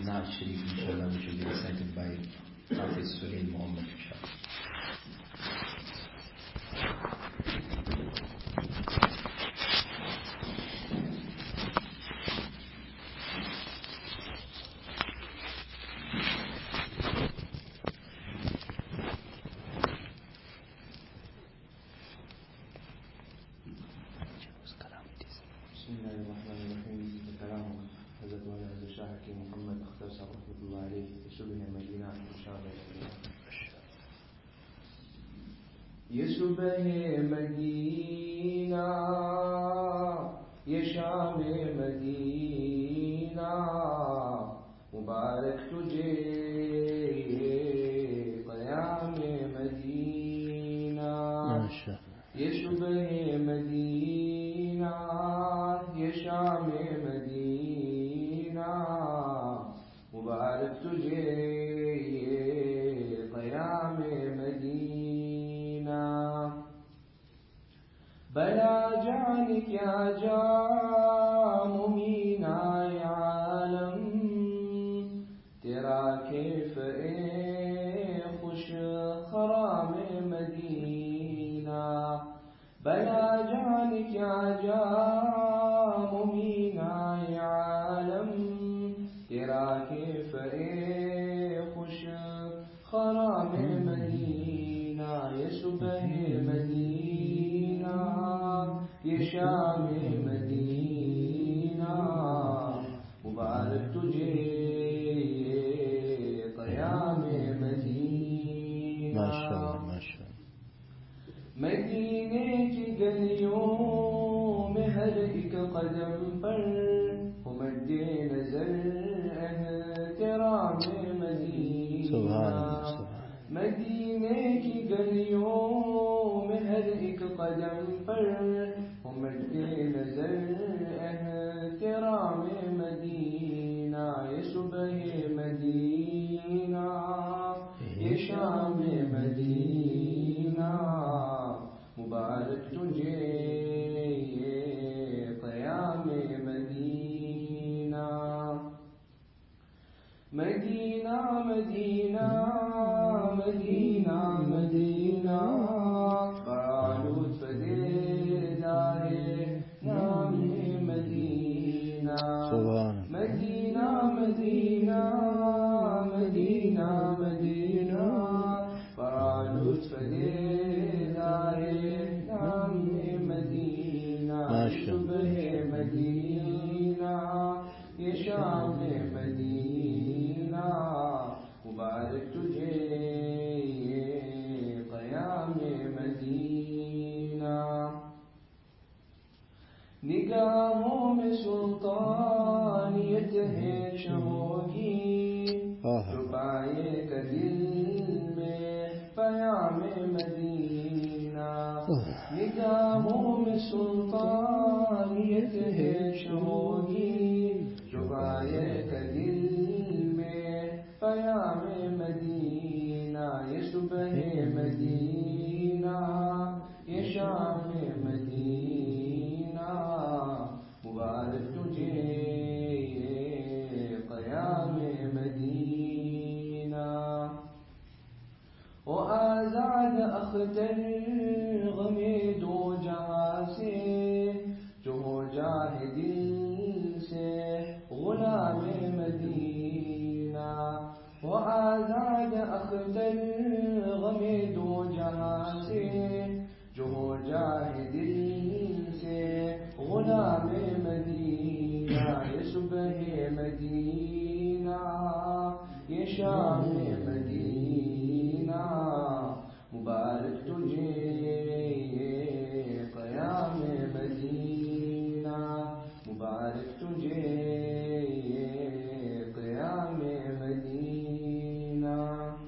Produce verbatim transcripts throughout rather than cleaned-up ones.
Naat Sharif, inshallah, which will be recited by Hafiz Suhail Muhammad, inshallah. ये सुबह Medina ये शाम Medina मुबारक तुझे क़याम मदीना ये सुबह मदीना ये शाम मदीना मुबारक तुझे क़याम मदीना बला जाने क्या जा मुमीना आलम तेरा कैफ ए खुश खराम मदीना बला जाने क्या जा मुमीना आलम तेरा कैफ ए खुश खराम मदीना ये सुबह मदीना ये शाम मदीना मुबारक तुझे क़याम मदीना मदीने की गलियों में हर एक कदम पर हो मद्दे नजर एहतराम मदीना मदीने की गलियों में हर एक कदम पर हो मद्दे नजर एहतराम मदीना ये सुबह मदीना ये शाम मदीना मुबारक तुझे क़याम Medina Medina Medina Medina Medina बालूत फदेदारे नाम Medina Medina Medina Medina Medina बालूत फदेदारे नाम मदीना सुबह मदीना ये शाम मदीना मुबारक तुझे क़याम मदीना निगाहों में सुल्तानियत है शहोगी छुपाए का दिल में क़याम मदीना निगाहों में सुल्तानियत है शहोगी छुपाए का दिल में क़याम मदीना ये सुबह मदीना ये शाम मदीना मुबारक तुझे क़याम मदीना ओ आज़ाद अख्तर गमे दो जहां से जो हो जाए दिल से गुलाम मदीना ओ आज़ाद अख्तर गमे दो जहां से जो हो जाए दिल से गुलाम मदीना ये सुबह मदीना ये शाम मदीना मुबारक तुझे क़याम मदीना मुबारक तुझे क़याम Medina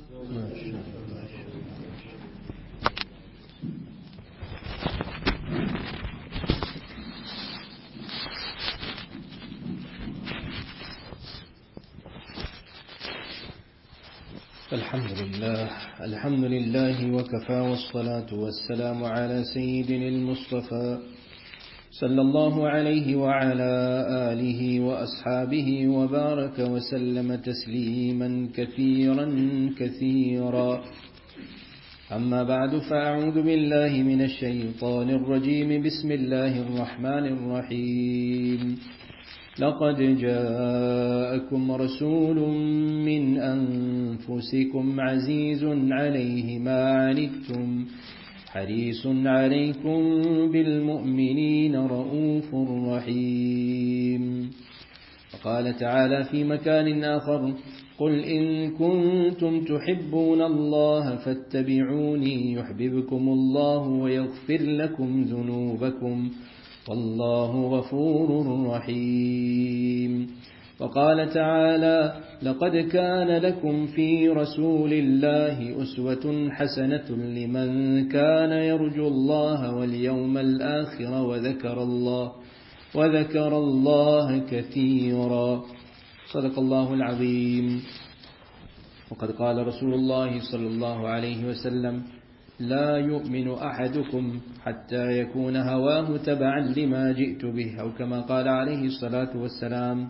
الحمد لله الحمد لله وكفى والصلاة والسلام على سيدنا المصطفى صلى الله عليه وعلى آله وأصحابه وبارك وسلم تسليما كثيرا كثيرا. أما بعد، فأعوذ بالله من الشيطان الرجيم. بسم الله الرحمن الرحيم. لقد جاءكم رسول من أنفسكم عزيز عليه ما عنتم حريص عليكم بالمؤمنين رؤوف رحيم. وقال تعالى في مكان آخر: قل إن كنتم تحبون الله فاتبعوني يحببكم الله ويغفر لكم ذنوبكم والله غفور رحيم. وقال تعالى: لقد كان لكم في رسول الله أسوة حسنة لمن كان يرجو الله واليوم الآخر وذكر الله وذكر الله كثيرا. صدق الله العظيم. وقد قال رسول الله صلى الله عليه وسلم: لا يؤمن أحدكم حتى يكون هواه تبعا لما جئت به، أو كما قال عليه الصلاة والسلام.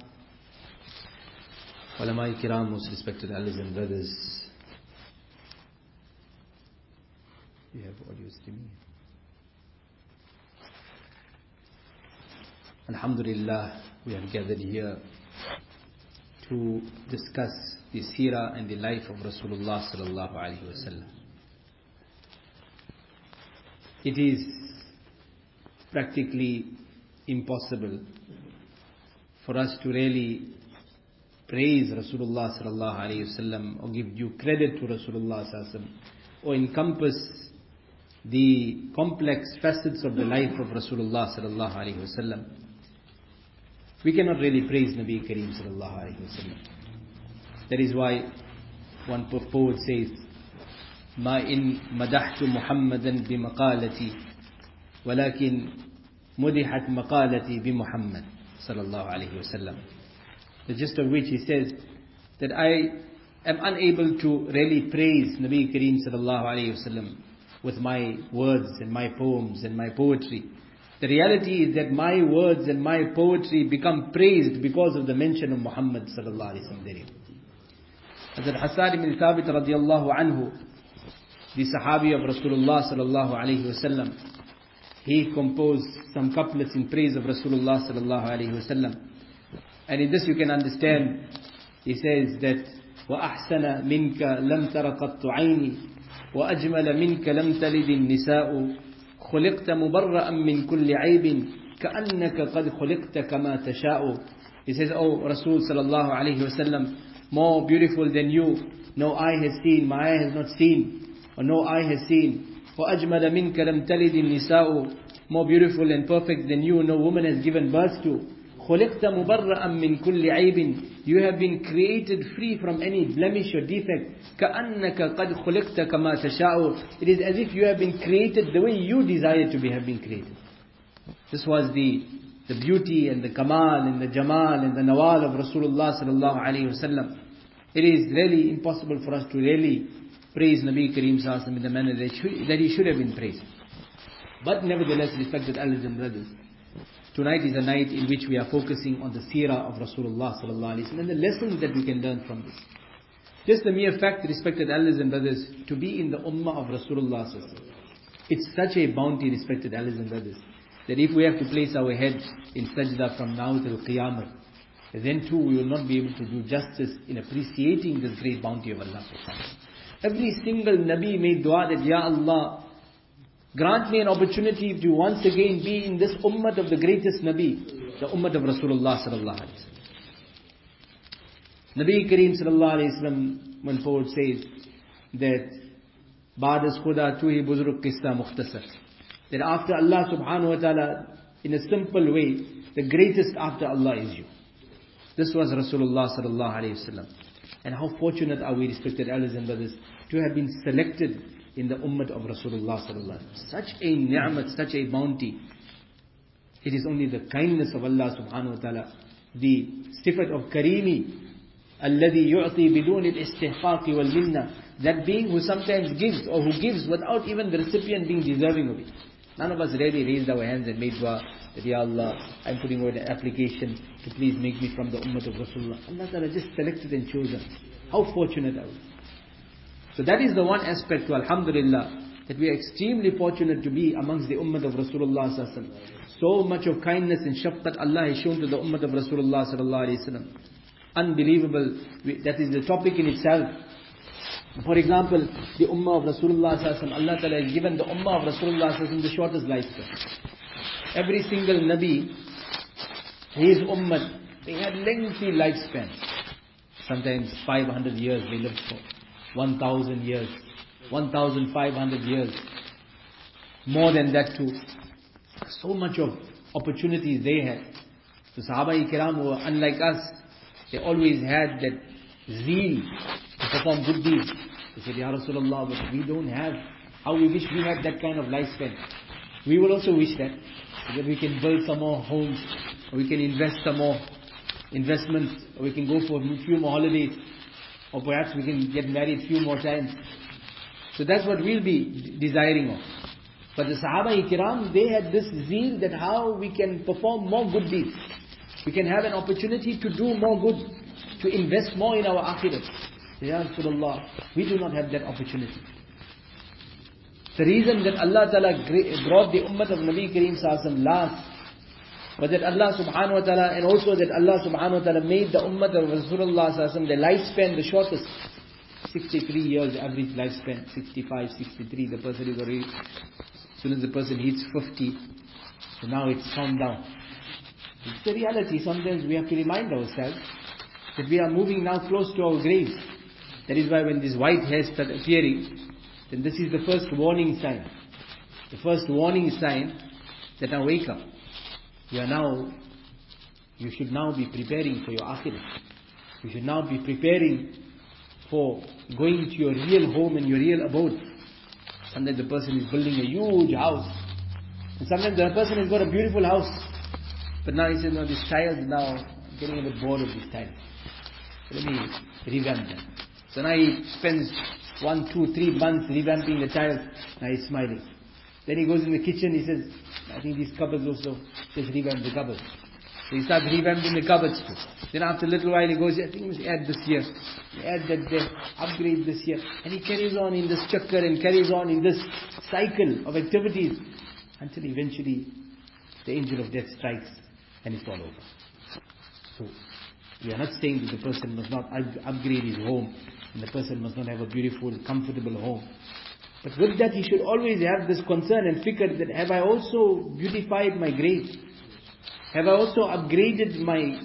Ulama Kiram, most respected elders and brothers, you have audio streaming. Alhamdulillah, we have gathered here to discuss the seerah and the life of Rasulullah sallallahu alaihi wasallam. It is practically impossible for us to really praise Rasulullah sallallahu alaihi wasallam or give due credit to Rasulullah sallallahu alaihi wasallam or encompass the complex facets of the life of Rasulullah sallallahu alaihi wasallam. We cannot really praise Nabi Kareem sallallahu alaihi wasallam. That is why one poet says: ما إن مدحت محمدا بمقالتي ولكن مدحت مقالتي بمحمد صلى الله عليه وسلم. The gist of which he says that I am unable to really praise Nabi Kareem sallallahu alayhi wasallam with my words and my poems and my poetry. The reality is that my words and my poetry become praised because of the mention of Muhammad sallallahu alayhi wasallam. Hazrat Hassan ibn Thabit radiyallahu anhu, the Sahabi of Rasulullah sallallahu alayhi wasallam, he composed some couplets in praise of Rasulullah sallallahu alayhi wasallam. And in this you can understand, he says that وَأَحْسَنَ مِنْكَ لَمْ تَرَقَتْ عَيْنِي وَأَجْمَلَ مِنْكَ لَمْ تَلِدِ النِّسَاءُ خُلِقْتَ مُبَرَّأً مِنْ كُلِّ عَيْبٍ كَأَنَّكَ قَدْ خُلِقْتَ كَمَا تَشَاءُ. He says, "Oh Rasul sallallahu alayhi wasallam, more beautiful than you, no eye has seen, my eye has not seen, or no eye has seen. وَأَجْمَلَ مِنْكَ لَمْ تَلِدِ النِّسَاءُ, more beautiful and perfect than you, no woman has given birth to. خُلِقْتَ مُبَرَّأً مِنْ كُلِّ عَيْبٍ, you have been created free from any blemish or defect. كَأَنَّكَ قَدْ خُلِقْتَ كَمَا تَشَاءُ, it is as if you have been created the way you desire to be have been created." This was the the beauty and the kamal and the jamal and the nawal of Rasulullah sallallahu alayhi wasallam. It is really impossible for us to really praise Nabi Kareem sallallahu alayhi wasallam in the manner that, should, that he should have been praised. But nevertheless, respected elders and brothers, tonight is a night in which we are focusing on the seerah of Rasulullah sallallahu alaihi wasallam and the lessons that we can learn from this. Just the mere fact, respected elders and brothers, to be in the ummah of Rasulullah sallallahu alaihi wasallam, it's such a bounty, respected elders and brothers, that if we have to place our heads in sajda from now till Qiyamah, then too we will not be able to do justice in appreciating this great bounty of Allah subhanahu wa ta'ala. Every single Nabi made dua that, Ya Allah, grant me an opportunity to once again be in this ummah of the greatest Nabi, the ummah of Rasulullah sallallahu alaihi wasallam. Nabi Kareem sallallahu alaihi wasallam, one poet says that Ba'das Khuda tu hi buzruk qissa mukhtasar, that after Allah subhanahu wa ta'ala, in a simple way, the greatest after Allah is you. This was Rasulullah sallallahu alaihi wasallam. And how fortunate are we, respected elders and brothers, to have been selected in the ummah of Rasulullah sallallahu alaihi wasallam. Such a ni'mat, such a bounty. It is only the kindness of Allah subhanahu wa ta'ala, the sifat of Kareemi, alladhi yu'ti bidun al-istihqaqi wal minna, that being who sometimes gives or who gives without even the recipient being deserving of it. None of us really raised our hands and made dua that, Ya Allah, I'm putting out an application to please make me from the ummah of Rasulullah. Allah Ta'ala just selected and chosen. How fortunate are we? So that is the one aspect to Alhamdulillah, that we are extremely fortunate to be amongst the ummah of Rasulullah Sallallahu Alaihi Wasallam. So much of kindness and shafqat Allah has shown to the ummah of Rasulullah Sallallahu Alaihi Wasallam. Unbelievable. That is the topic in itself. For example, the ummah of Rasulullah Sallallahu Alaihi Wasallam, Allah Ta'ala has given the ummah of Rasulullah Sallallahu Alaihi Wasallam the shortest lifespan. Every single Nabi, his ummah, they had lengthy lifespan. Sometimes five hundred years they lived for. one thousand years. one thousand five hundred years. More than that too. So much of opportunities they had. So Sahaba-i-Kiram were unlike us. They always had that zeal to perform good deeds. They said, Ya Rasulullah, but we don't have. How we wish we had that kind of lifespan. We will also wish that. So that we can build some more homes. Or we can invest some more investments. Or we can go for a few more holidays. Or perhaps we can get married a few more times. So that's what we'll be desiring of. But the Sahaba-i-Kiram, they had this zeal that how we can perform more good deeds. We can have an opportunity to do more good, to invest more in our akhirat. Ya Rasulullah, we do not have that opportunity. The reason that Allah Ta'ala brought the ummah of Nabi Kareem Sallallahu Alaihi Wasallam last, but that Allah Subhanahu Wa Ta'ala, and also that Allah Subhanahu Wa Ta'ala made the ummah of Rasulullah Sallallahu Alaihi Wasallam, the lifespan the shortest. sixty-three years average lifespan, sixty-five, sixty-three, the person is already, as soon as the person hits fifty, so now it's calmed down. It's the reality. Sometimes we have to remind ourselves that we are moving now close to our graves. That is why when these white hairs start appearing, then this is the first warning sign. The first warning sign that now wake up. You are now, you should now be preparing for your akhirah. You should now be preparing for going to your real home and your real abode. Sometimes the person is building a huge house. And sometimes the person has got a beautiful house. But now he says, no, this child now, I'm getting a bit bored of this child. Let me revamp that. So now he spends one, two, three months revamping the child. Now he's smiling. Then he goes in the kitchen, he says, I think these cupboards also, just revamp the cupboards. So he starts revamping the cupboards too. Then after a little while he goes, I think we must add this here, add that there, upgrade this here. And he carries on in this chakkar and carries on in this cycle of activities until eventually the angel of death strikes and it's all over. So we are not saying that the person must not upgrade his home and the person must not have a beautiful, comfortable home. But with that he should always have this concern and fikr that have I also beautified my grave? Have I also upgraded my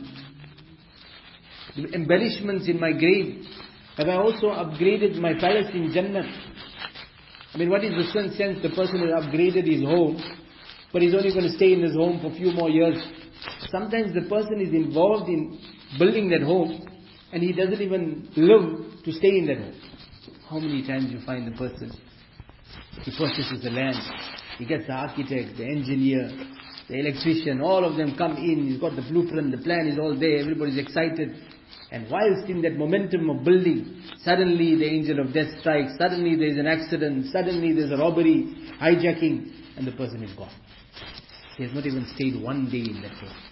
embellishments in my grave? Have I also upgraded my palace in Jannah? I mean, what is the sense the person has upgraded his home, but he's only going to stay in his home for a few more years? Sometimes the person is involved in building that home, and he doesn't even live to stay in that home. How many times you find the person, he purchases the land, he gets the architect, the engineer, the electrician, all of them come in, he's got the blueprint, the plan is all there, everybody's excited. And whilst in that momentum of building, suddenly the angel of death strikes, suddenly there's an accident, suddenly there's a robbery, hijacking, and the person is gone. He has not even stayed one day in that home.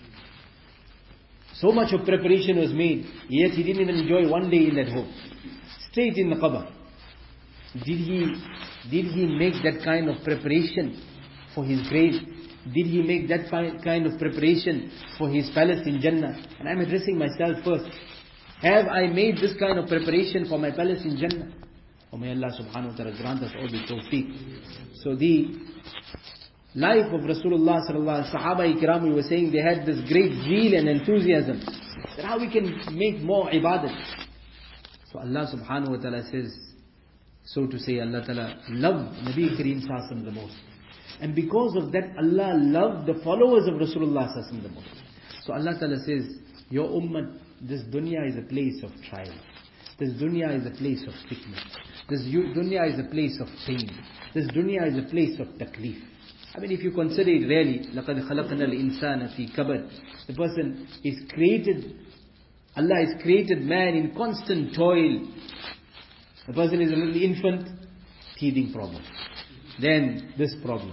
So much of preparation was made, yet he didn't even enjoy one day in that home. Straight in the qabr. Did he, did he make that kind of preparation for his grave? Did he make that kind of preparation for his palace in Jannah? And I'm addressing myself first. Have I made this kind of preparation for my palace in Jannah? Oh, may Allah subhanahu wa ta'ala grant us all the tawfiq. So the life of Rasulullah sallallahu alaihi wasallam, Sahaba-i-Kiram, we were saying they had this great zeal and enthusiasm. That how we can make more ibadat. So Allah subhanahu wa ta'ala says, so to say, Allah ta'ala loved Nabi Kareem sallallahu alaihi wasallam the most. And because of that, Allah loved the followers of Rasulullah sallallahu alaihi wasallam the most. So Allah ta'ala says, your ummah, this dunya is a place of trial. This dunya is a place of fitnah. This dunya is a place of pain. This dunya is a place of taklif. I mean, if you consider it really, لَقَدْ خَلَقْنَا الْإِنسَانَ فِي كَبَدٍ. The person is created, Allah has created man in constant toil. The person is a little infant, teething problem. Then this problem.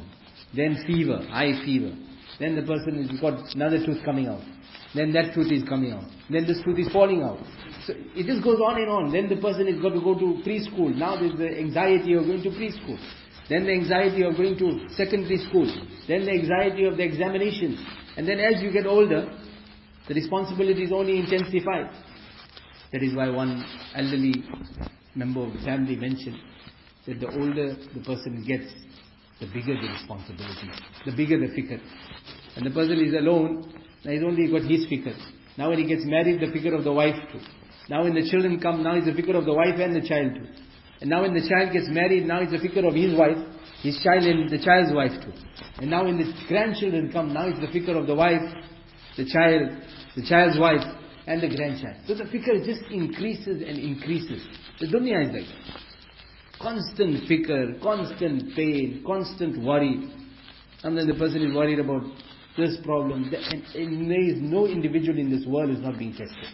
then fever, high fever. Then the person has got another tooth coming out. Then that tooth is coming out. Then this tooth is falling out. So it just goes on and on. Then the person has got to go to preschool. Now there's the anxiety of going to preschool. Then the anxiety of going to secondary school. Then the anxiety of the examinations. And then as you get older, the responsibilities only intensify. That is why one elderly member of the family mentioned that the older the person gets, the bigger the responsibility, the bigger the fikr. And the person is alone, now he's only got his fikr. Now when he gets married, the fikr of the wife too. Now when the children come, now it's the fikr of the wife and the child too. And now when the child gets married, now it's the fikr of his wife, his child and the child's wife too. And now when the grandchildren come, now it's the fikr of the wife, the child, the child's wife and the grandchild. So the fikr just increases and increases. The dunya is like that. Constant fikr, constant pain, constant worry. And then the person is worried about this problem. That, and, and there is no individual in this world who is not being tested.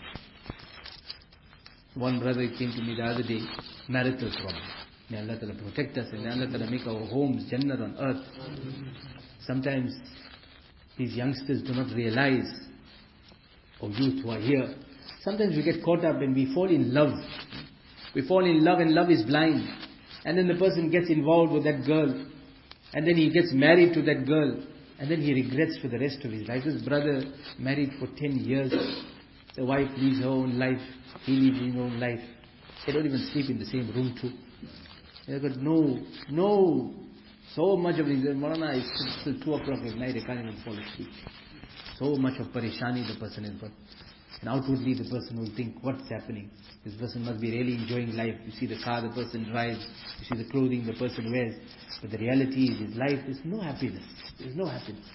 One brother came to me the other day, marital problem. May Allah Ta'ala protect us and may Allah Ta'ala make our homes Jannah on earth. Sometimes these youngsters do not realize, or youth who are here, sometimes we get caught up and we fall in love. We fall in love and love is blind. And then the person gets involved with that girl. And then he gets married to that girl. And then he regrets for the rest of his life. This brother married for ten years. The wife lives her own life. He lives his own life. They don't even sleep in the same room too. They've got no, no, so much of his, Maulana, it's till two o'clock at night, they can't even fall asleep. So much of parishani the person has got. And outwardly the person will think, what's happening? This person must be really enjoying life. You see the car the person drives, you see the clothing the person wears. But the reality is, his life is no happiness. There's no happiness.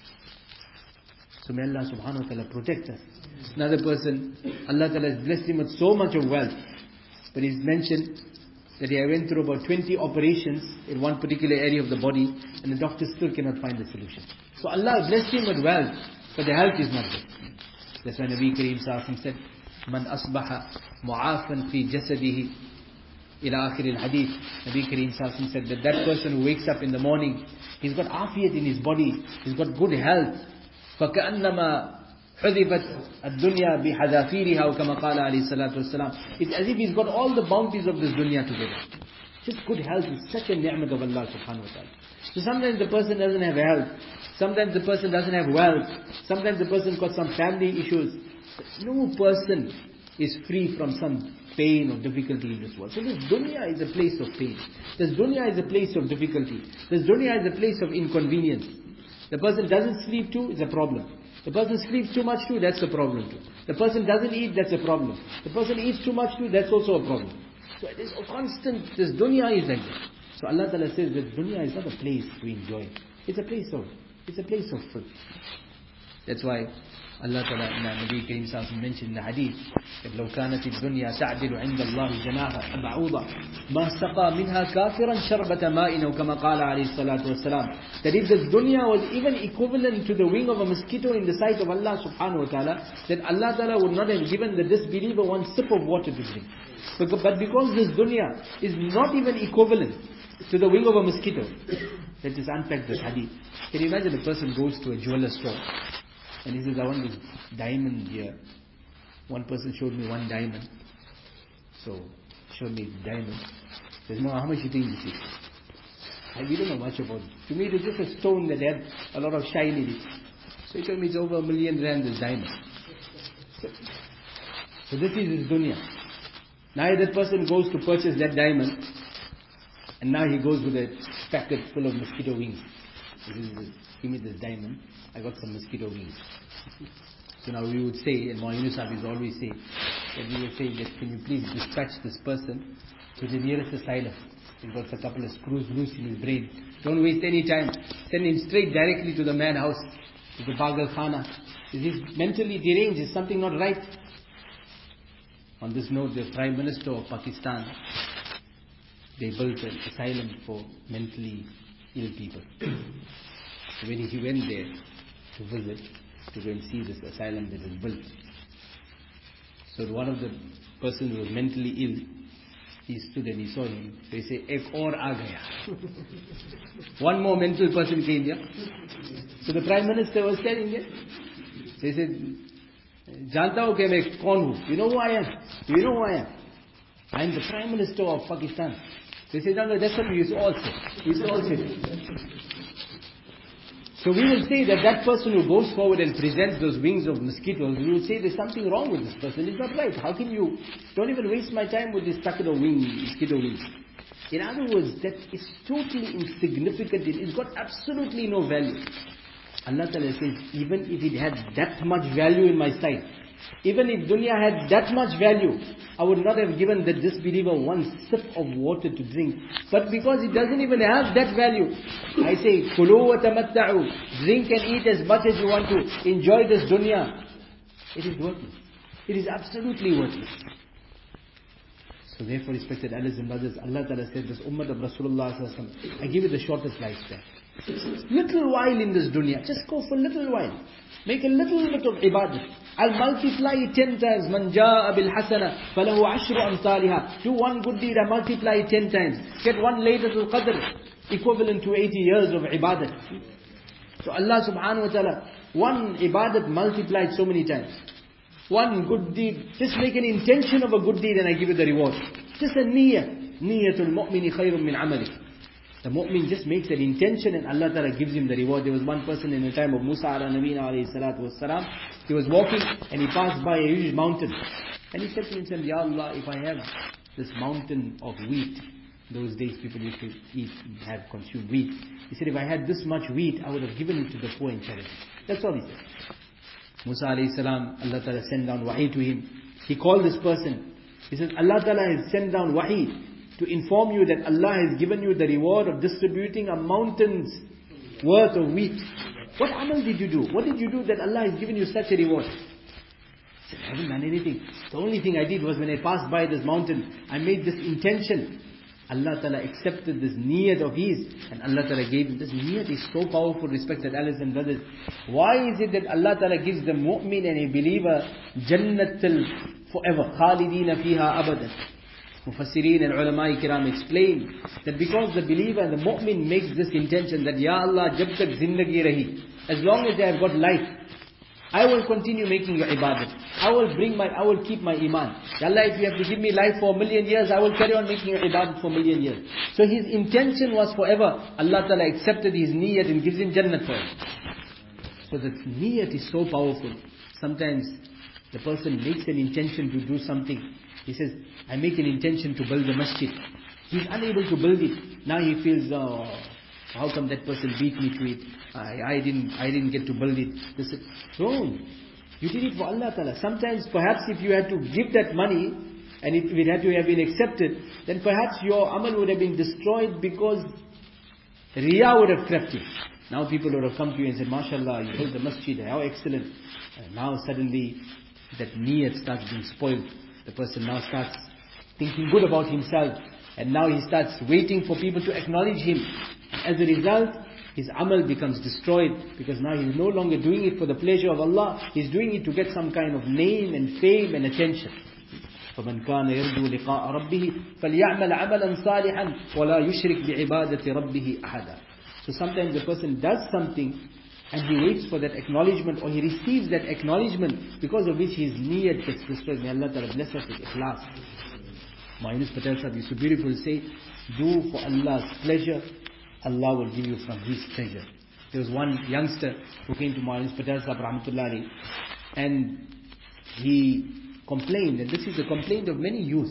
So may Allah subhanahu wa ta'ala protect us. Another person, Allah ta'ala has blessed him with so much of wealth. But he's mentioned that he went through about twenty operations in one particular area of the body, and the doctor still cannot find the solution. So Allah blessed him with wealth, but the health is not good. That's why Nabi Kareem Sallallahu said, Man asbaha mu'afan fi jasadihi ila akhir al-hadith. Nabi Kareem Sallallahu said that that person who wakes up in the morning, he's got afiyat in his body, he's got good health. فَكَأَنَّمَا حُذِفَتْ الدُّنْيَا بِحَذَافِيرِهَا وَكَمَا قَالَ عَلَيْهِ الصَّلَاةُ وَالسَّلَامُ. It's as if he's got all the bounties of this dunya together. Just good health is such a ni'mat of Allah subhanahu wa ta'ala. So sometimes the person doesn't have health. Sometimes the person doesn't have wealth. Sometimes the person got some family issues. No person is free from some pain or difficulty in this world. So this dunya is a place of pain. This dunya is a place of difficulty. This dunya is a place of inconvenience. The person doesn't sleep too, it's a problem. The person sleeps too much too, that's a problem too. The person doesn't eat, that's a problem. The person eats too much too, that's also a problem. So it is a constant, this dunya is like that. So Allah Ta'ala says that dunya is not a place to enjoy. It's a place of, it's a place of fruit. That's why Allah Ta'ala, Nabi Kareem Sallallahu mentioned in the hadith, that لو كانت الدنيا تعدل عند الله جناح بعوضة ما سقى منها كافرا شربة ماء أو كما قال عليه الصلاة والسلام. That if this dunya was even equivalent to the wing of a mosquito in the sight of Allah subhanahu wa ta'ala, then Allah Ta'ala would not have given the disbeliever one sip of water to drink. But because this dunya is not even equivalent to the wing of a mosquito, let us unpack this hadith. Can you imagine a person goes to a jeweler store and he says, I want this diamond here. One person showed me one diamond. So, showed me the diamond. He says, no, how much do you think this is? I, we don't know much about it. To me it was just a stone that had a lot of shine in it. So he told me it's over a million rand, this diamond. So, so this is his dunya. Now that person goes to purchase that diamond, and now he goes with a packet full of mosquito wings. He says, give me this diamond, I got some mosquito wings. So now we would say, and Maulana Sahib is always say, that we would say that can you please dispatch this person to the nearest asylum. He's got a couple of screws loose in his brain. Don't waste any time. Send him straight directly to the madhouse, to the Pagal Khana. He's mentally deranged, is something not right? On this note, the Prime Minister of Pakistan, they built an asylum for mentally ill people. So when he went there to visit, to go and see this asylum that is built, so one of the persons who was mentally ill, He stood and he saw him. So he said, Ek aur aa gaya. One more mental person came here. So the Prime Minister was telling him. So he said, Janta ho ke main kaun hu? You know who I am? Do you know who I am? I am the Prime Minister of Pakistan. So he said, no, no, that's what we used to all say. We used to all say. So we will say that that person who goes forward and presents those wings of mosquitoes, we will say there's something wrong with this person. It's not right. How can you, don't even waste my time with this takkada wing, mosquito wings. In other words, that is totally insignificant. It's got absolutely no value. Allah Ta'ala says, even if it had that much value in my sight, even if dunya had that much value, I would not have given the disbeliever one sip of water to drink. But because it doesn't even have that value, I say, Kulu wa tamatta'u, drink and eat as much as you want to, enjoy this dunya. It is worthless. It is absolutely worthless. So therefore, respected elders and brothers, Allah Ta'ala said, this ummah of Rasulullah Sallallahu Alaihi Wasallam, I give you the shortest lifespan. Little while in this dunya, just go for a little while. Make a little bit of ibadah. I'll multiply it ten times. Man jaa bil hasana falahu ashru amsalha. Do one good deed, I multiply it ten times. Get one Laylatul Qadr, equivalent to eighty years of ibadah. So Allah subhanahu wa ta'ala, one ibadat multiplied so many times. One good deed, just make an intention of a good deed and I give you the reward. Just a niyyah. Niyyatul mu'mini khayrun min amalik. The mu'min just makes an intention and Allah Ta'ala gives him the reward. There was one person in the time of Musa ala Nabina alayhi salatu was salam. He was walking and he passed by a huge mountain. And he said to himself, Ya Allah, if I have this mountain of wheat, those days people used to eat, have consumed wheat. He said, if I had this much wheat, I would have given it to the poor in charity. That's all he said. Musa alayhi salam, Allah Ta'ala sent down wahi to him. He called this person. He said, Allah Ta'ala has sent down wahi to inform you that Allah has given you the reward of distributing a mountain's worth of wheat. What amal did you do? What did you do that Allah has given you such a reward? He said, I haven't done anything. The only thing I did was when I passed by this mountain, I made this intention. Allah Ta'ala accepted this niyat of his and Allah Ta'ala gave him. This niyat is so powerful, respected elders and brothers. Why is it that Allah Ta'ala gives the mu'min and a believer Jannatul forever? Khalidina fiha abadan. Mufassirin and ulama kiram explain that because the believer and the mu'min makes this intention that Ya Allah, jab tak zindagi rahi, as long as I have got life, I will continue making your ibadat. I will bring my, I will keep my iman. Ya Allah, if you have to give me life for a million years, I will carry on making your ibadat for a million years. So his intention was forever. Allah Ta'ala accepted his niyat and gives him jannat forever. So the niyat is so powerful. Sometimes the person makes an intention to do something. He says, I make an intention to build a masjid. He's unable to build it. Now he feels, oh, how come that person beat me to it? I, I didn't I didn't get to build it. This is wrong. You did it for Allah Ta'ala. Sometimes perhaps if you had to give that money, and if it had to have been accepted, then perhaps your amal would have been destroyed because Riyah would have crept in. Now people would have come to you and said, MashaAllah, you built the masjid, how excellent. And now suddenly that niyat starts being spoiled. The person now starts thinking good about himself. And now he starts waiting for people to acknowledge him. As a result, his amal becomes destroyed. Because now he's no longer doing it for the pleasure of Allah. He's doing it to get some kind of name and fame and attention. فَمَنْ كَانَ يَرْجُو لِقَاءَ رَبِّهِ فَلْيَعْمَلْ عَمَلًا صَالِحًا وَلَا يُشْرِكْ بِعِبَادَةِ رَبِّهِ أَحَدًا. So sometimes the person does something and he waits for that acknowledgement, or he receives that acknowledgement because of which his niyat gets destroyed. May Allah Ta'ala bless us with ikhlas. Ma'inus Patel Sahib used to beautifully say, do for Allah's pleasure, Allah will give you from His treasure. There was one youngster who came to Ma'inus Patel Sahib Rahmatullahi, and he complained, and this is the complaint of many youth.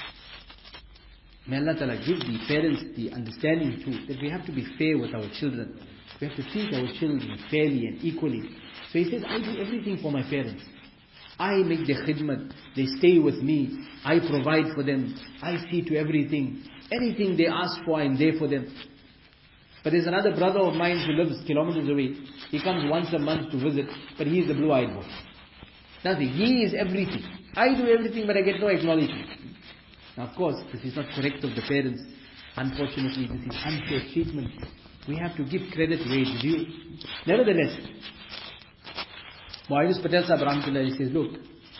May Allah Ta'ala give the parents the understanding too, that we have to be fair with our children. We have to treat our children fairly and equally. So he says, I do everything for my parents. I make their khidmat. They stay with me. I provide for them. I see to everything. Anything they ask for, I'm there for them. But there's another brother of mine who lives kilometers away. He comes once a month to visit, but he is the blue-eyed boy. Nothing. He is everything. I do everything, but I get no acknowledgement. Now, of course, this is not correct of the parents. Unfortunately, this is unfair treatment. We have to give credit where it's due. Nevertheless, Ma'inus Patel Sahib Rahmatullah says, look,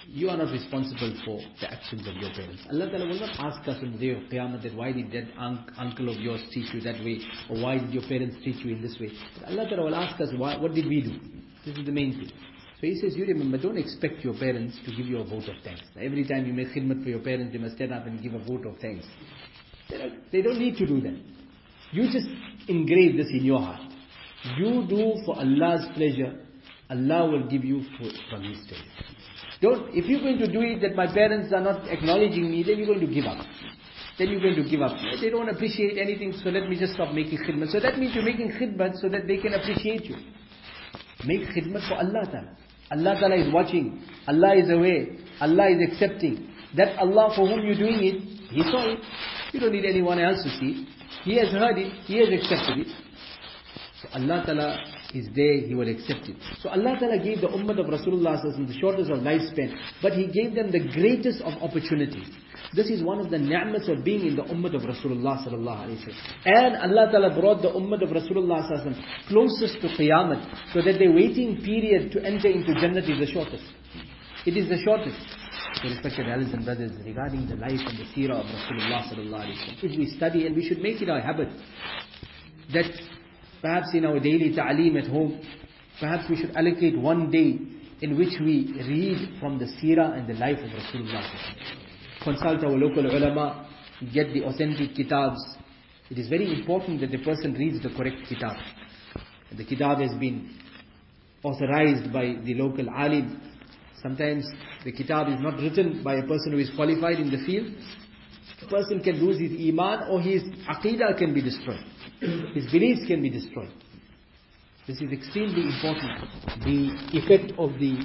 You are not responsible for the actions of your parents. Allah Ta'ala will not ask us on the day of Qiyamah that why did that un- uncle of yours treat you that way, or why did your parents treat you in this way. But Allah Ta'ala will ask us, why, what did we do? This is the main thing. So He says, you remember, don't expect your parents to give you a vote of thanks. Every time you make khidmat for your parents, you must stand up and give a vote of thanks. They don't, they don't need to do that. You just engrave this in your heart. You do for Allah's pleasure, Allah will give you for, from His pleasure. Don't, if you're going to do it that my parents are not acknowledging me, then you're going to give up. Then you're going to give up. They don't appreciate anything, so let me just stop making khidmat. So that means you're making khidmat so that they can appreciate you. Make khidmat for Allah Ta'ala. Allah Ta'ala is watching. Allah is aware. Allah is accepting. That Allah for whom you're doing it, He saw it. You don't need anyone else to see it. He has heard it. He has accepted it. So Allah Ta'ala is there, He will accept it. So Allah Ta'ala gave the ummah of Rasulullah the shortest of lifespan, but He gave them the greatest of opportunities. This is one of the ni'mats of being in the ummah of Rasulullah sallallahu alaihi wasallam. And Allah Ta'ala brought the ummah of Rasulullah sallallahu alaihi wasallam closest to Qiyamah, so that the waiting period to enter into Jannah is the shortest. It is the shortest. So respected elders and brothers, regarding the life and the seerah of Rasulullah sallallahu alaihi wasallam, if we study, and we should make it our habit, that perhaps in our daily ta'aleem at home, perhaps we should allocate one day in which we read from the seerah and the life of Rasulullah. Consult our local ulama, get the authentic kitabs. It is very important that the person reads the correct kitab. The kitab has been authorized by the local alim. Sometimes the kitab is not written by a person who is qualified in the field. The person can lose his iman, or his aqidah can be destroyed. His beliefs can be destroyed. This is extremely important. The effect of the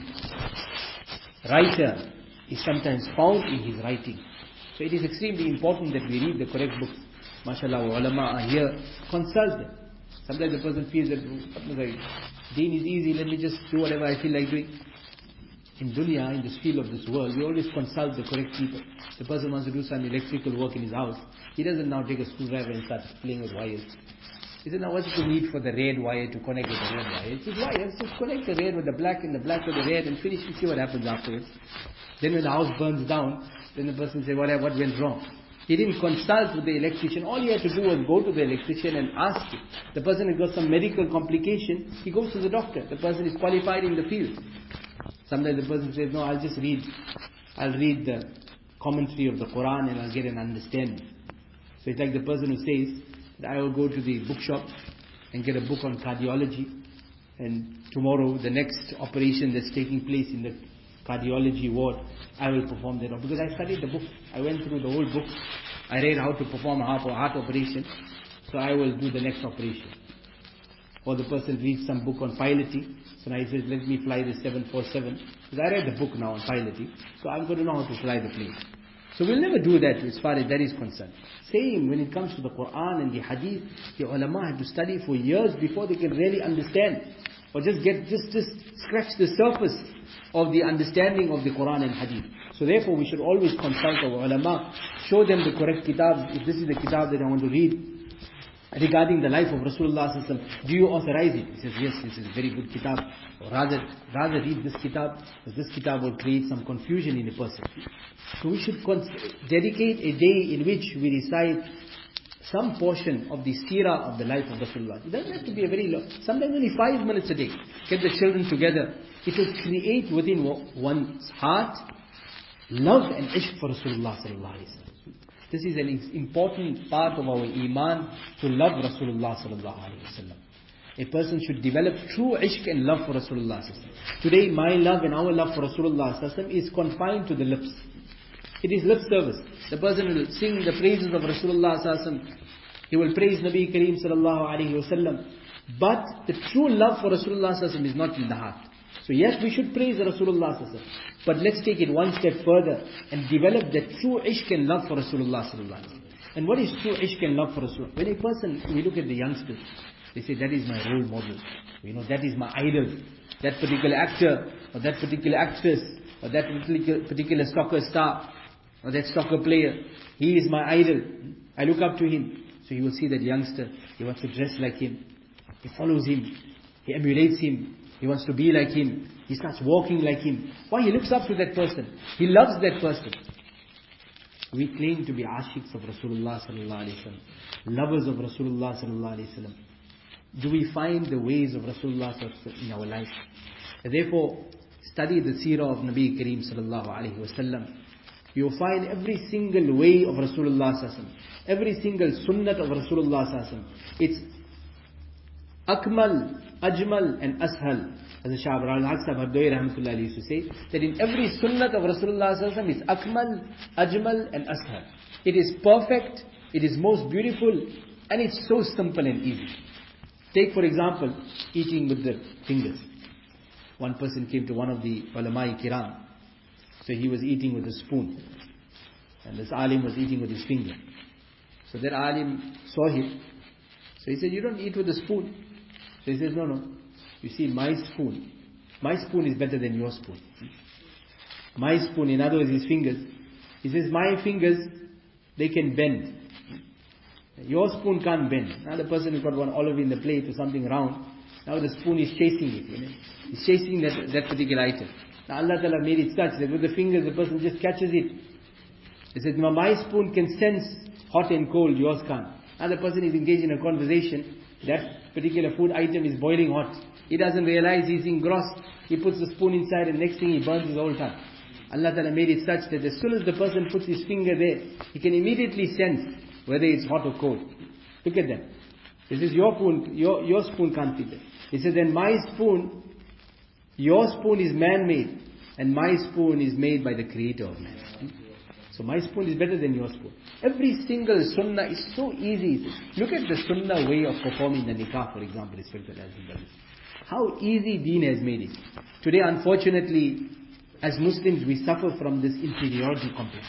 writer is sometimes found in his writing. So it is extremely important that we read the correct books. MashaAllah, ulama are here. Consult them. Sometimes the person feels that deen is easy, let me just do whatever I feel like doing. In dunya, in this field of this world, we always consult the correct people. The person wants to do some electrical work in his house. He doesn't now take a screwdriver and start playing with wires. He said, now what's the need for the red wire to connect with the red wire? It's just wires, just connect the red with the black and the black with the red and finish and see what happens afterwards. Then when the house burns down, then the person says, what, what went wrong? He didn't consult with the electrician. All he had to do was go to the electrician and ask him. The person has got some medical complication, he goes to the doctor. The person is qualified in the field. Sometimes the person says, no, I'll just read, I'll read the commentary of the Quran and I'll get an understanding. So it's like the person who says, that I will go to the bookshop and get a book on cardiology, and tomorrow the next operation that's taking place in the cardiology ward, I will perform that. Because I studied the book, I went through the whole book, I read how to perform a heart or heart operation, so I will do the next operation. Or the person reads some book on piloting, so now he says, let me fly the seven forty-seven, because I read the book now on piloting, so I'm going to know how to fly the plane. So we'll never do that as far as that is concerned. Same when it comes to the Quran and the Hadith, the ulama have to study for years before they can really understand, or just get, just, just scratch the surface of the understanding of the Quran and Hadith. So therefore we should always consult our ulama, show them the correct kitab. If this is the kitab that I want to read, regarding the life of Rasulullah sallallahu alaihi wasallam, do you authorize it? He says, yes, this is a very good kitab. Or rather, rather read this kitab, because this kitab will create some confusion in a person. So we should dedicate a day in which we recite some portion of the seerah of the life of Rasulullah. It doesn't have to be a very long, sometimes only five minutes a day. Get the children together. It will create within one's heart love and ishq for Rasulullah sallallahu alaihi wasallam. This is an important part of our iman, to love Rasulullah sallallahu alaihi wasallam. A person should develop true ishq and love for Rasulullah sallallahu alaihi wasallam. Today my love and our love for Rasulullah sallallahu alaihi wasallam is confined to the lips. It is lip service. The person will sing the praises of Rasulullah sallallahu alaihi wasallam. He will praise Nabi Kareem sallallahu alaihi wasallam. But the true love for Rasulullah sallallahu alaihi wasallam is not in the heart. So yes, we should praise Rasulullah sallallahu alaihi wasallam, but let's take it one step further and develop that true ishq and love for Rasulullah sallallahu alaihi wasallam. And what is true ishq and love for Rasulullah? When a person, we look at the youngsters, they say, that is my role model. You know, that is my idol. That particular actor, or that particular actress, or that particular, particular soccer star, or that soccer player, he is my idol. I look up to him. So you will see that youngster, he wants to dress like him. He follows him. He emulates him. He wants to be like him. He starts walking like him. Why? He looks up to that person. He loves that person. We claim to be ashiqs of Rasulullah sallallahu alaihi wasallam, lovers of Rasulullah sallallahu alaihi wasallam. Do we find the ways of Rasulullah sallallahu alaihi wasallam in our life? And therefore, study the seerah of Nabi Kareem sallallahu alaihi wasallam. You will find every single way of Rasulullah sallallahu alaihi wasallam, every single sunnat of Rasulullah sallallahu alaihi wasallam. It's akmal, ajmal and ashal. As Shah Abdul Haq Sahib Hardoi rahmatullahi alayhi used to say, that in every sunnat of Rasulullah sallallahu alaihi wasallam, it's akmal, ajmal and ashal. It is perfect, it is most beautiful, and it's so simple and easy. Take for example, eating with the fingers. One person came to one of the ulama-i kiram. So he was eating with a spoon. And this alim was eating with his finger. So that alim saw him. So he said, you don't eat with a spoon. So he says, no, no. You see, my spoon, my spoon is better than your spoon. My spoon, in other words, his fingers. He says, my fingers, they can bend. Your spoon can't bend. Now the person who got one olive in the plate or something round, now the spoon is chasing it. You know? He's chasing that, that particular item. Now Allah Ta'ala made it such that with the fingers the person just catches it. He said, my spoon can sense hot and cold, yours can't. Now the person is engaged in a conversation, that particular food item is boiling hot. He doesn't realize he's engrossed. He puts the spoon inside and next thing he burns his whole tongue. Allah Ta'ala made it such that as soon as the person puts his finger there, he can immediately sense whether it's hot or cold. Look at that. He says, your spoon, your, your spoon can't fit that. He says, then my spoon, your spoon is man-made, and my spoon is made by the creator of man. So my spoon is better than your spoon. Every single sunnah is so easy. Look at the sunnah way of performing the nikah, for example, respected as brothers. How easy Deen has made it. Today, unfortunately, as Muslims, we suffer from this inferiority complex.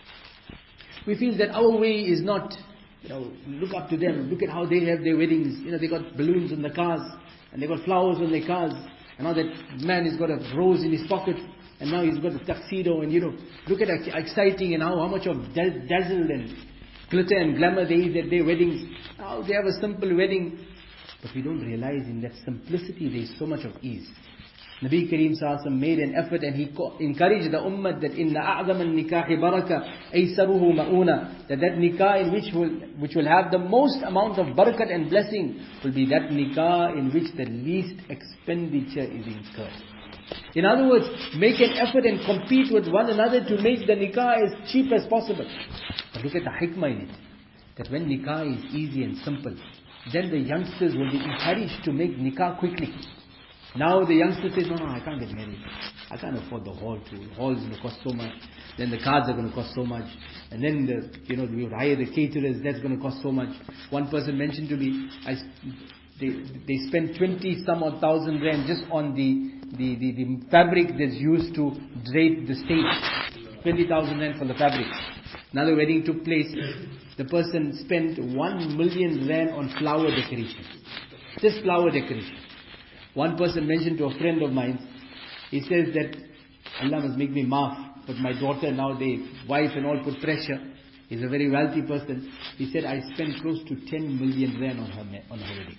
We feel that our way is not, you know, look up to them, look at how they have their weddings. You know, they got balloons on the cars, and they got flowers on their cars. And now that man has got a rose in his pocket, and now he's got a tuxedo, and you know, look at how exciting and how, how much of dazzle and glitter and glamour there is at their weddings. Now they have a simple wedding. But we don't realize in that simplicity there is so much of ease. Nabi Kareem Sallallahu Alaihi Wasallam made an effort and he encouraged the ummah that inna a'zam al-nikahi baraka aysaruhu ma'una, that that nikah in which will, which will have the most amount of barakat and blessing will be that nikah in which the least expenditure is incurred. In other words, make an effort and compete with one another to make the nikah as cheap as possible. But look at the hikmah in it, that when nikah is easy and simple, then the youngsters will be encouraged to make nikah quickly. Now the youngster says, no, no, I can't get married. I can't afford the hall too. The hall is going to cost so much. Then the cards are going to cost so much. And then the, you know, we would hire the caterers. That's going to cost so much. One person mentioned to me, I, they they spend twenty some odd thousand rand just on the the, the the fabric that's used to drape the stage. Twenty thousand rand for the fabric. Another wedding took place. The person spent one million rand on flower decoration. Just flower decoration. One person mentioned to a friend of mine, he says that Allah must make me maaf, but my daughter now, their wife and all put pressure. He's a very wealthy person. He said, I spent close to ten million rand on her, on her wedding.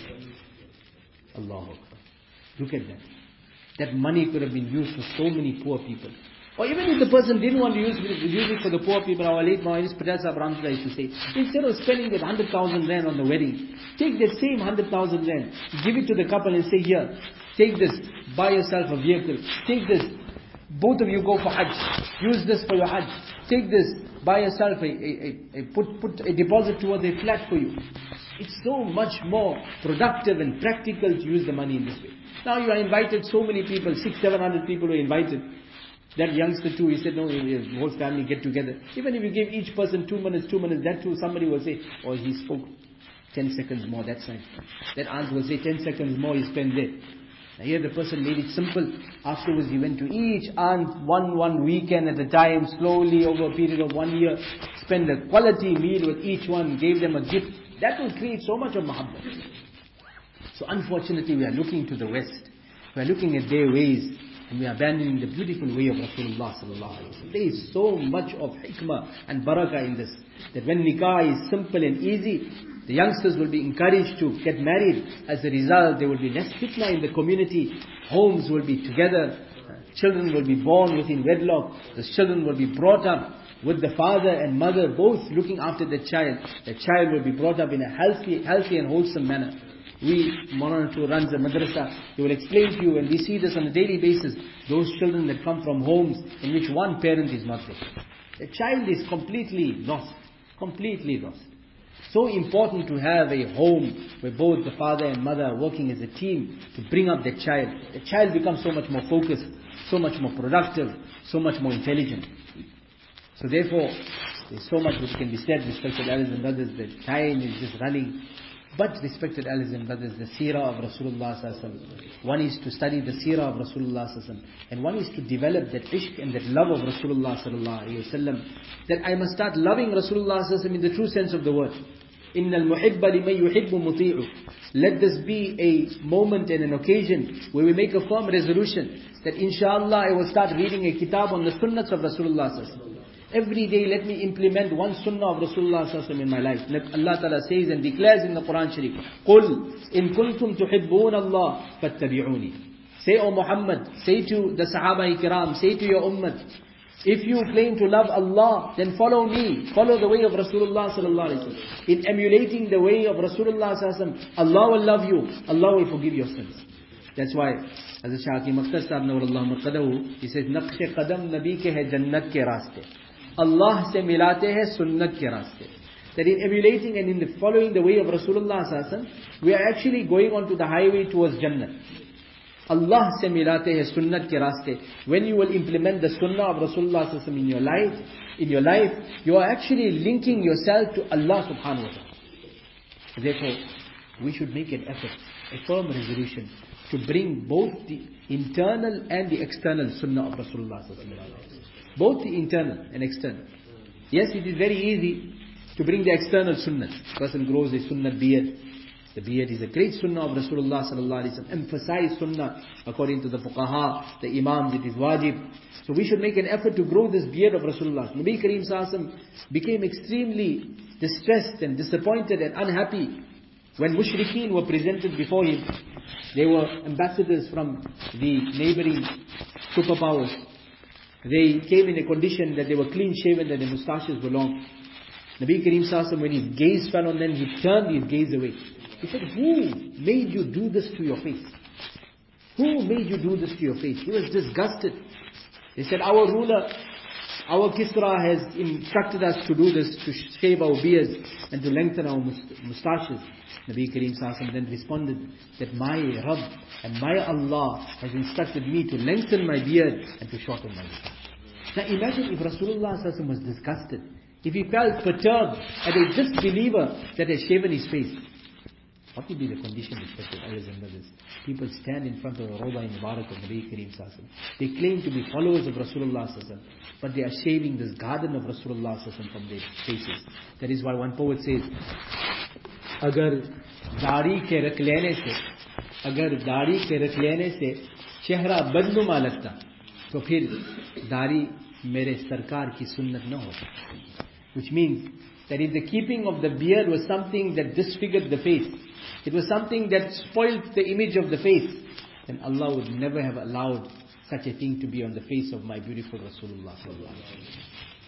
Allahu Akbar. Look at that. That money could have been used for so many poor people. Or even if the person didn't want to use it, use it for the poor people, our late Maharaj Patel Sahib Ramsala used to say, instead of spending that one hundred thousand rand on the wedding, take that same one hundred thousand rand, give it to the couple and say, here, take this, buy yourself a vehicle, take this, both of you go for Hajj, use this for your Hajj, take this, buy yourself a, a, a, a put, put a deposit towards a flat for you. It's so much more productive and practical to use the money in this way. Now you are invited, so many people, six, seven hundred people were invited. That youngster too, he said, no, his whole family get together. Even if you give each person two minutes, two minutes, that too, somebody will say, oh, he spoke ten seconds more, that's right. That aunt will say, ten seconds more he spent there. Now here the person made it simple. Afterwards he went to each aunt, one, one weekend at a time, slowly over a period of one year, spend a quality meal with each one, gave them a gift. That will create so much of mahabbah. So unfortunately we are looking to the West. We are looking at their ways. And we are abandoning the beautiful way of Rasulullah sallallahu alaihi wasallam. There is so much of hikmah and barakah in this. That when nikah is simple and easy, The youngsters will be encouraged to get married. As a result, there will be less fitna in the community. Homes will be together. Children will be born within wedlock. The children will be brought up with the father and mother both looking after the child. The child will be brought up in a healthy, healthy and wholesome manner. We, Maulana who runs a madrasa, he will explain to you, and we see this on a daily basis, those children that come from homes in which one parent is not there. The child is completely lost. Completely lost. So important to have a home where both the father and mother are working as a team to bring up the child. The child becomes so much more focused, so much more productive, so much more intelligent. So therefore, there's so much which can be said, respected elders and brothers, that time is just running. But respected elders and brothers, the seerah of Rasulullah sallallahu alaihi wasallam, one is to study the seerah of Rasulullah sallallahu alaihi wasallam, and one is to develop that ishq and that love of Rasulullah sallallahu alaihi wasallam, that I must start loving Rasulullah sallallahu alaihi wasallam in the true sense of the word. Innal muhibba liman yuhibbu muti'u. Let this be a moment and an occasion where we make a firm resolution that inshallah I will start reading a kitab on the sunnahs of Rasulullah sallallahu alaihi wasallam. Every day let me implement one sunnah of Rasulullah sallallahu alaihi wasallam in my life. Let Allah Ta'ala says and declares in the Quran Sharif, قُلْ إِن كُنْتُمْ تُحِبُّونَ اللَّهِ فَاتَّبِعُونِي. Say, O Muhammad, say to the Sahaba Ikram, say to your ummah, if you claim to love Allah, then follow me. Follow the way of Rasulullah sallallahu alaihi wasallam. In emulating the way of Rasulullah sallallahu alaihi wasallam, Allah will love you. Allah will forgive your sins. That's why, as Shah Hakim Akhtar Sahab Nawwallahu Marqadahu, he says, Naqsh Qadam Nabi ke hai Jannat ke raaste. Allah se milate hai sunnat ke raaste. That in emulating and in the following the way of Rasulullah sallallahu alaihi wasallam, we are actually going onto the highway towards Jannah. Allah se milate hai sunnat ke raaste. When you will implement the sunnah of Rasulullah sallallahu alaihi wasallam in your life, in your life, you are actually linking yourself to Allah subhanahu wa ta'ala. Therefore, we should make an effort, a firm resolution, to bring both the internal and the external sunnah of Rasulullah sallallahu alaihi wasallam. Both the internal and external. Yes, it is very easy to bring the external sunnah. Person grows a sunnah beard. The beard is a great sunnah of Rasulullah sallallahu alaihi wasallam. Emphasize sunnah according to the fuqaha, the imams, it is wajib. So we should make an effort to grow this beard of Rasulullah. Nabi Kareem sallallahu alaihi wasallam became extremely distressed and disappointed and unhappy when mushrikeen were presented before him. They were ambassadors from the neighboring superpowers. They came in a condition that they were clean shaven, that their moustaches were long. Nabi Kareem sallallahu alaihi wasallam, when his gaze fell on them, he turned his gaze away. He said, who made you do this to your face? Who made you do this to your face? He was disgusted. They said, our ruler, our Kisra has instructed us to do this, to shave our beards and to lengthen our moustaches. Nabi Kareem sallallahu alaihi wasallam then responded that my Rabb and my Allah has instructed me to lengthen my beard and to shorten my beard. Now imagine if Rasulullah sallallahu alaihi wasallam was disgusted, if he felt perturbed at a disbeliever that has shaven his face. What will be the condition, respected elders and brothers? People stand in front of the Rawda in Mubarak of Nabi Kareem sallallahu alaihi wasallam. They claim to be followers of Rasulullah sallallahu alaihi wasallam, but they are shaving this garden of Rasulullah sallallahu alaihi wasallam from their faces. That is why one poet says, Agar daari ke rakh lene se, agar daari ke rakh lene se, chehra badnuma lagta, to phir daari mere sarkar ki sunnat na hota. Which means that if the keeping of the beard was something that disfigured the face, it was something that spoiled the image of the face, then Allah would never have allowed such a thing to be on the face of my beautiful Rasulullah sallallahu alaihi wasallam.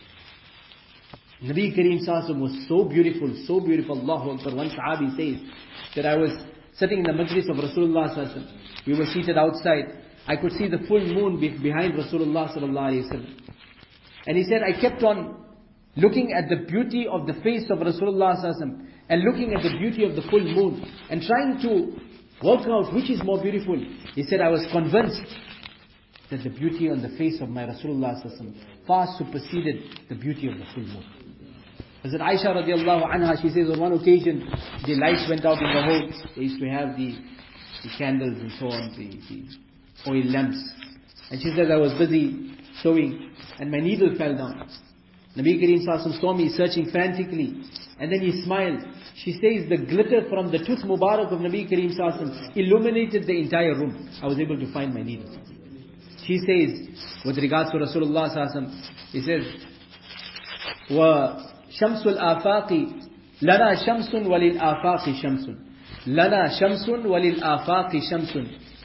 Nabi Kareem sallallahu alaihi wasallam was so beautiful, so beautiful. Allahu Akbar. One Sahabi says that I was sitting in the majlis of Rasulullah sallallahu alaihi wasallam. We were seated outside. I could see the full moon behind Rasulullah sallallahu alaihi wasallam. And he said, I kept on looking at the beauty of the face of Rasulullah sallallahu alaihi wasallam and looking at the beauty of the full moon and trying to work out which is more beautiful. He said, I was convinced that the beauty on the face of my Rasulullah sallallahu alaihi wasallam far superseded the beauty of the full moon. Hazrat Aisha radiallahu anha, she says on one occasion the lights went out in the home. They used to have the, the candles and so on, the, the oil lamps. And she says, I was busy sewing and my needle fell down. Nabi Kareem sallallahu alaihi wasallam saw me searching frantically, and then he smiled. She says the glitter from the tooth mubarak of Nabi Kareem sallallahu alaihi wasallam illuminated the entire room. I was able to find my needle. She says, with regards to Rasulullah sallallahu alaihi wasallam, he says, wa shamsul afaqi لنا شمس وللآفاق شمس لنا شمس وللآفاق شمس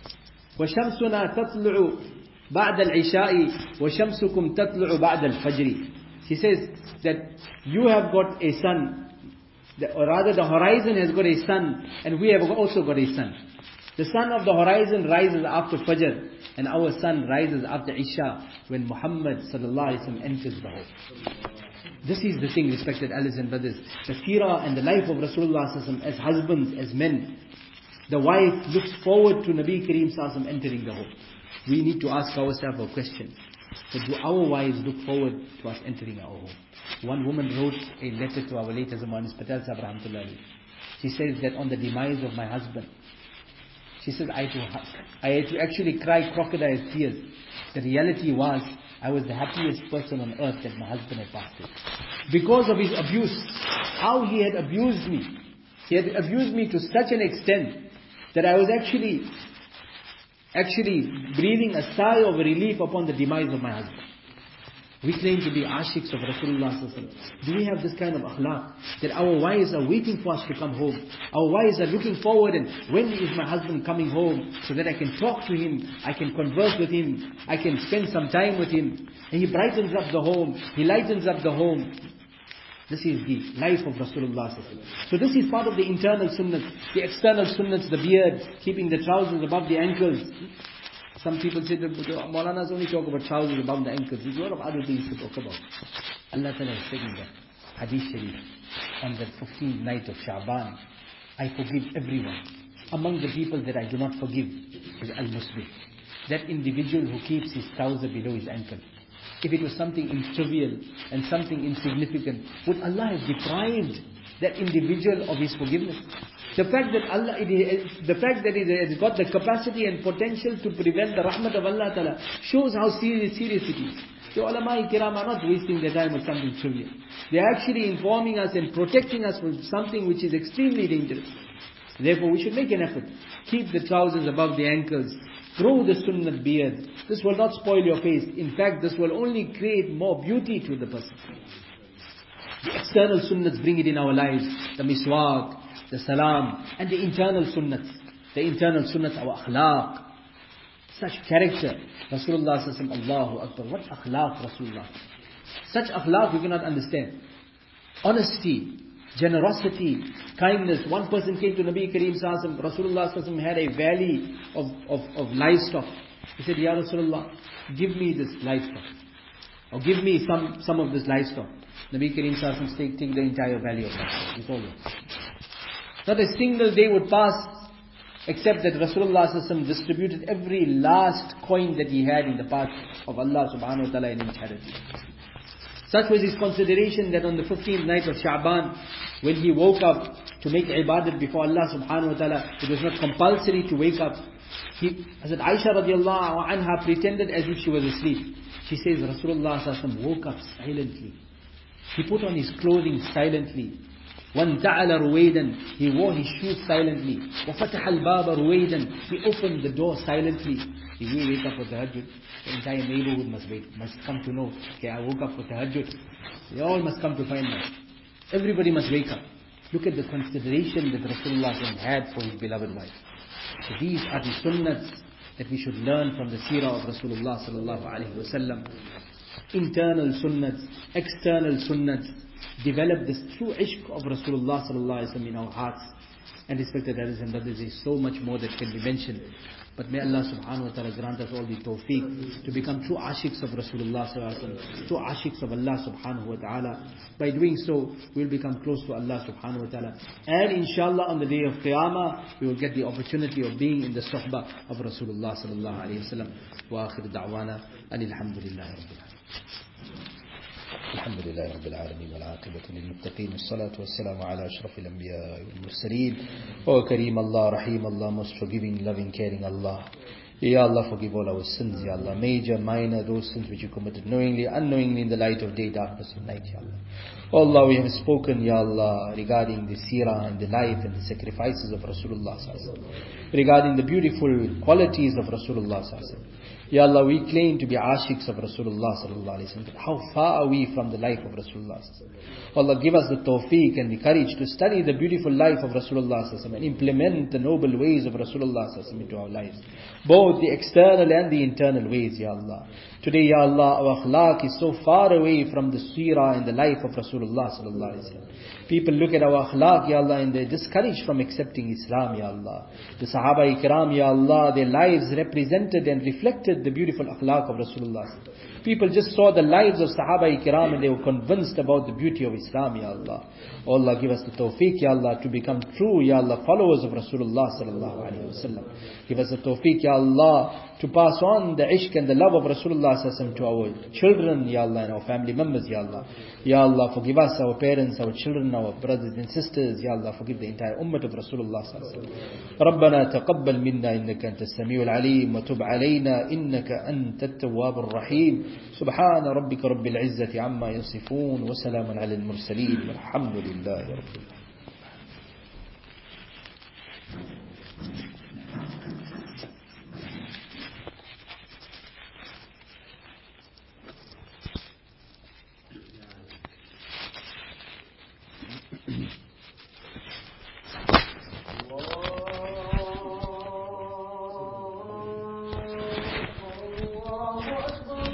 وشمسنا تطلع بعد العشاء وشمسكم تطلع بعد الفجر. He says that you have got a sun, or rather the horizon has got a sun, and we have also got a sun. The sun of the horizon rises after Fajr, and our sun rises after Isha, when Muhammad sallallahu alaihi wasallam enters the home. This is the thing, respected elders and brothers. The seerah and the life of Rasulullah sallallahu alaihi wasallam, as husbands, as men. The wife looks forward to Nabi Kareem sallallahu alaihi wasallam entering the home. We need to ask ourselves a question. So do our wives look forward to us entering our home? One woman wrote a letter to our late Hazrat Miss Patel Sahib rahmatullahi. She says that on the demise of my husband, she says, I had, to, I had to actually cry crocodile tears. The reality was, I was the happiest person on earth that my husband had passed away. Because of his abuse, how he had abused me. He had abused me to such an extent that I was actually, actually breathing a sigh of relief upon the demise of my husband. We claim to be ashiks of Rasulullah sallallahu alaihi wasallam. Do we have this kind of akhlaq? That our wives are waiting for us to come home. Our wives are looking forward, and when is my husband coming home, so that I can talk to him, I can converse with him, I can spend some time with him. And he brightens up the home, he lightens up the home. This is the life of Rasulullah sallallahu alaihi wasallam. So this is part of the internal sunnahs. The external sunnahs, the beard, keeping the trousers above the ankles. Some people say that Maulanas only talk about trousers above the ankles. There's a lot of other things to talk about. Allah Ta'ala is saying that Hadith Sharif, on the fifteenth night of Sha'ban, I forgive everyone. Among the people that I do not forgive is Al-Musbih. That individual who keeps his trouser below his ankle. If it was something trivial and something insignificant, would Allah have deprived that individual of his forgiveness? The fact that Allah, it, the fact that it has got the capacity and potential to prevent the rahmat of Allah Ta'ala shows how serious, serious it is. The ulama kiram are not wasting their time on something trivial. They are actually informing us and protecting us from something which is extremely dangerous. Therefore we should make an effort. Keep the trousers above the ankles. Grow the sunnat beard. This will not spoil your face. In fact, this will only create more beauty to the person. The external sunnats, bring it in our lives. The miswak, the salam, and the internal sunnats. The internal sunnats, our akhlaq. Such character. Rasulullah sallallahu alaihi wasallam, Allahu Akbar. What akhlaq Rasulullah? Such akhlaq we cannot understand. Honesty, generosity, kindness. One person came to Nabi Kareem sallallahu alaihi wasallam. Rasulullah sallallahu alaihi wasallam had a valley of, of, of livestock. He said, Ya Rasulullah, give me this livestock. Or give me some, some of this livestock. Nabi Kareem sallallahu alaihi wasallam take, take the entire valley of livestock. It's all yours. Not a single day would pass except that Rasulullah sallallahu alaihi wasallam distributed every last coin that he had in the path of Allah subhanahu wa ta'ala in charity. Such was his consideration that on the fifteenth night of Sha'ban, when he woke up to make ibadat before Allah subhanahu wa ta'ala, it was not compulsory to wake up. He, Hazrat Aisha radiallahu anha pretended as if she was asleep. She says Rasulullah sallallahu alaihi wasallam woke up silently. He put on his clothing silently. وَانْتَعَلَ رُوَيْدًا, he wore his shoes silently. وَفَتَحَ الْبَابَ رُوَيْدًا, he opened the door silently. If we wake up for tahajjud, the entire neighborhood must wait, must come to know, okay, I woke up for tahajjud. They all must come to find us. Everybody must wake up. Look at the consideration that Rasulullah had for his beloved wife. So these are the sunnats that we should learn from the seerah of Rasulullah sallallahu alaihi wasallam. Internal sunnats, external sunnats. Develop this true ishq of Rasulullah sallallahu alaihi wasallam in our hearts. And respected brothers and brothers, there is so much more that can be mentioned. But may Allah subhanahu wa ta'ala grant us all the tawfiq to become true ashiks of Rasulullah sallallahu alaihi wasallam, true ashiks of Allah subhanahu wa ta'ala. By doing so, we will become close to Allah subhanahu wa ta'ala. And inshallah on the day of Qiyamah, we will get the opportunity of being in the suhbah of Rasulullah sallallahu alaihi wasallam. Wa akhir da'wana anil hamdulillahi rabbil alamin. الحمد لله رب العالمين والعاقبة للمتقين والصلاة والسلام على أشرف الأنبياء والمرسلين. O Kareem Allah, Rahim Allah, most forgiving, loving, caring Allah. Ya Allah, forgive all our sins, Ya Allah. Major, minor, those sins which you committed knowingly, unknowingly in the light of day, darkness of night, Ya Allah. Oh Allah, we have spoken, Ya Allah, regarding the seerah and the life and the sacrifices of Rasulullah sallallahu alaihi wasallam, regarding the beautiful qualities of Rasulullah sallallahu alaihi wasallam. Ya Allah, we claim to be ashiqs of Rasulullah sallallahu alaihi wasallam. How far are we from the life of Rasulullah sallallahu alaihi wasallam? Allah, give us the tawfiq and the courage to study the beautiful life of Rasulullah sallallahu alaihi wasallam and implement the noble ways of Rasulullah sallallahu alaihi wasallam into our lives, both the external and the internal ways, Ya Allah. Today, Ya Allah, our akhlaq is so far away from the seerah and the life of Rasulullah sallallahu alaihi wasallam. People look at our akhlaq, Ya Allah, and they're discouraged from accepting Islam, Ya Allah. The Sahaba-i-Kiram, Ya Allah, their lives represented and reflected the beautiful akhlaq of Rasulullah. People just saw the lives of Sahaba-i-Kiram and they were convinced about the beauty of Islam, Ya Allah. Oh Allah, give us the tawfiq, Ya Allah, to become true, Ya Allah, followers of Rasulullah sallallahu alaihi wasallam. Give us the tawfiq, Ya Allah, to pass on the ishq and the love of Rasulullah sallallahu alaihi wasallam to our children, Ya Allah, and our family members, Ya Allah. Ya Allah, forgive us, our parents, our children, our brothers and sisters, Ya Allah, forgive the entire ummah of Rasulullah sallallahu alaihi wasallam. ربنا تقبل منا إنك أنت السميع العليم وتب علينا إنك أنت التواب الرحيم. سبحان ربك رب العزة عما يصفون وسلام على المرسلين والحمد لله رب العالمين. الله أكبر.